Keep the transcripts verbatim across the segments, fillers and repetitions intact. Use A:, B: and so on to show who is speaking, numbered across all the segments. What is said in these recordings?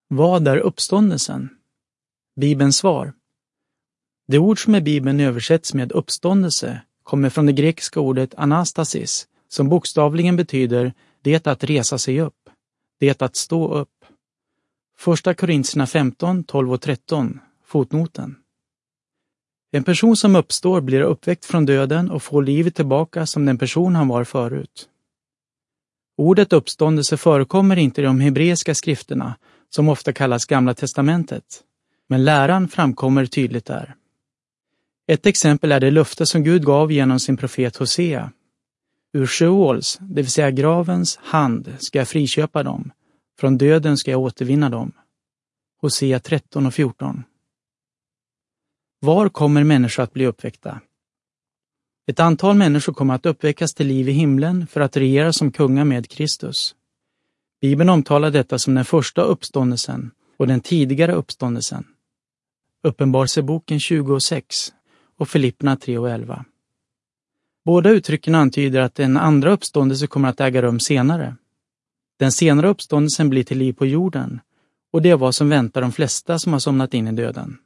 A: Vad är uppståndelsen? Bibelns svar. Det ord som i Bibeln översätts med uppståndelse kommer från det grekiska ordet anastasis, som bokstavligen betyder det att resa sig upp, det att stå upp. Första Korintierna femton, tolv och tretton, fotnoten. En person som uppstår blir uppväckt från döden och får livet tillbaka som den person han var förut. Ordet uppståndelse förekommer inte i de hebreiska skrifterna, som ofta kallas Gamla testamentet, men läran framkommer tydligt där. Ett exempel är det löfte som Gud gav genom sin profet Hosea. Ur Sheols, det vill säga gravens, hand ska jag friköpa dem, från döden ska jag återvinna dem. Hosea tretton och fjorton. Var kommer människor att bli uppväckta? Ett antal människor kommer att uppväckas till liv i himlen för att regera som kungar med Kristus. Bibeln omtalar detta som den första uppståndelsen och den tidigare uppståndelsen. Uppenbarelseboken tjugo och sex och Filipperna tre och elva. Båda uttrycken antyder att en andra uppståndelse kommer att äga rum senare. Den senare uppståndelsen blir till liv på jorden, och det är vad som väntar de flesta som har somnat in i döden.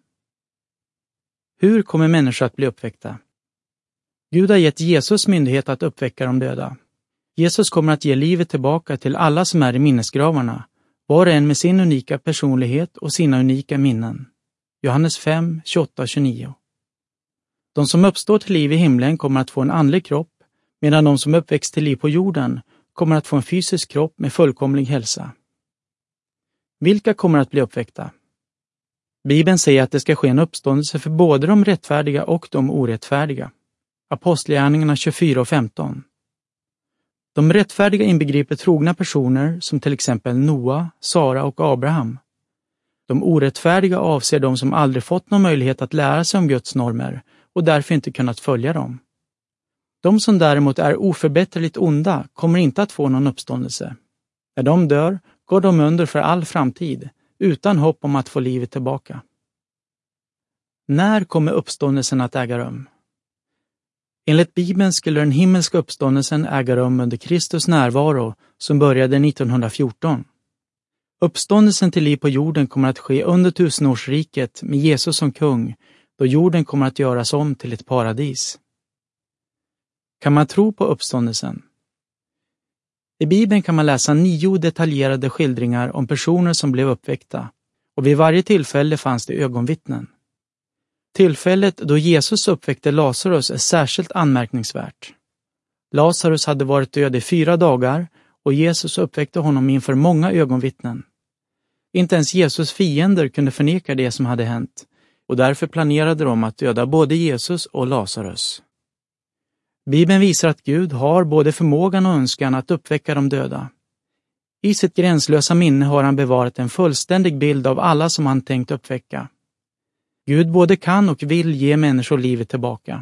A: Hur kommer människor att bli uppväckta? Gud har gett Jesus myndighet att uppväcka de döda. Jesus kommer att ge livet tillbaka till alla som är i minnesgravarna, var och en med sin unika personlighet och sina unika minnen. Johannes fem, tjugoåtta och tjugonio. De som uppstår till liv i himlen kommer att få en andlig kropp, medan de som uppväcks till liv på jorden kommer att få en fysisk kropp med fullkomlig hälsa. Vilka kommer att bli uppväckta? Bibeln säger att det ska ske en uppståndelse för både de rättfärdiga och de orättfärdiga. Apostlagärningarna tjugofyra och femton. De rättfärdiga inbegriper trogna personer som till exempel Noa, Sara och Abraham. De orättfärdiga avser de som aldrig fått någon möjlighet att lära sig om Guds normer och därför inte kunnat följa dem. De som däremot är oförbätterligt onda kommer inte att få någon uppståndelse. När de dör går de under för all framtid, utan hopp om att få livet tillbaka. När kommer uppståndelsen att äga rum? Enligt Bibeln skulle den himmelska uppståndelsen äga rum under Kristus närvaro som började nittonhundrafjorton. Uppståndelsen till liv på jorden kommer att ske under tusenårsriket med Jesus som kung, då jorden kommer att göras om till ett paradis. Kan man tro på uppståndelsen? I Bibeln kan man läsa nio detaljerade skildringar om personer som blev uppväckta, och vid varje tillfälle fanns det ögonvittnen. Tillfället då Jesus uppväckte Lazarus är särskilt anmärkningsvärt. Lazarus hade varit död i fyra dagar och Jesus uppväckte honom inför många ögonvittnen. Inte ens Jesus fiender kunde förneka det som hade hänt, och därför planerade de att döda både Jesus och Lazarus. Bibeln visar att Gud har både förmågan och önskan att uppväcka de döda. I sitt gränslösa minne har han bevarat en fullständig bild av alla som han tänkt uppväcka. Gud både kan och vill ge människor livet tillbaka.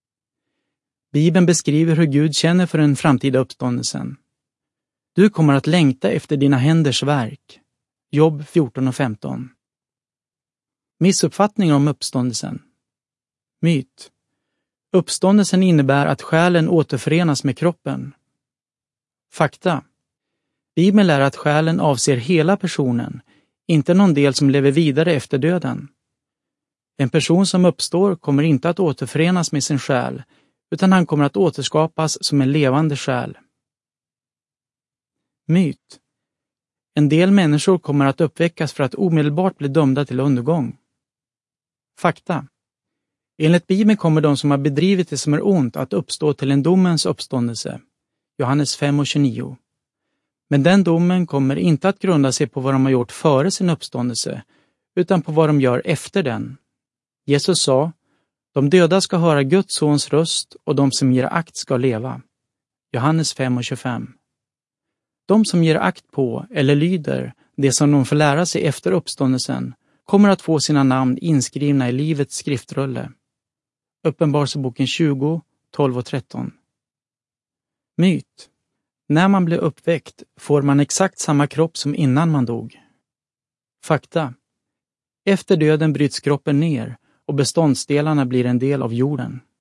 A: Bibeln beskriver hur Gud känner för den framtida uppståndelsen. Du kommer att längta efter dina händers verk. Jobb fjorton och femton. Missuppfattning om uppståndelsen. Myt. Uppståndelsen innebär att själen återförenas med kroppen. Fakta. Bibeln lär att själen avser hela personen, inte någon del som lever vidare efter döden. En person som uppstår kommer inte att återförenas med sin själ, utan han kommer att återskapas som en levande själ. Myt. En del människor kommer att uppväckas för att omedelbart bli dömda till undergång. Fakta. Enligt Bibeln kommer de som har bedrivit det som är ont att uppstå till en domens uppståndelse. Johannes fem och tjugonio. Men den domen kommer inte att grunda sig på vad de har gjort före sin uppståndelse, utan på vad de gör efter den. Jesus sa, de döda ska höra Guds sons röst och de som ger akt ska leva. Johannes fem och tjugofem. De som ger akt på eller lyder det som de får lära sig efter uppståndelsen kommer att få sina namn inskrivna i livets skriftrulle. Uppenbarelseboken tjugo, tolv och tretton. Myt. När man blir uppväckt får man exakt samma kropp som innan man dog. Fakta. Efter döden bryts kroppen ner och beståndsdelarna blir en del av jorden.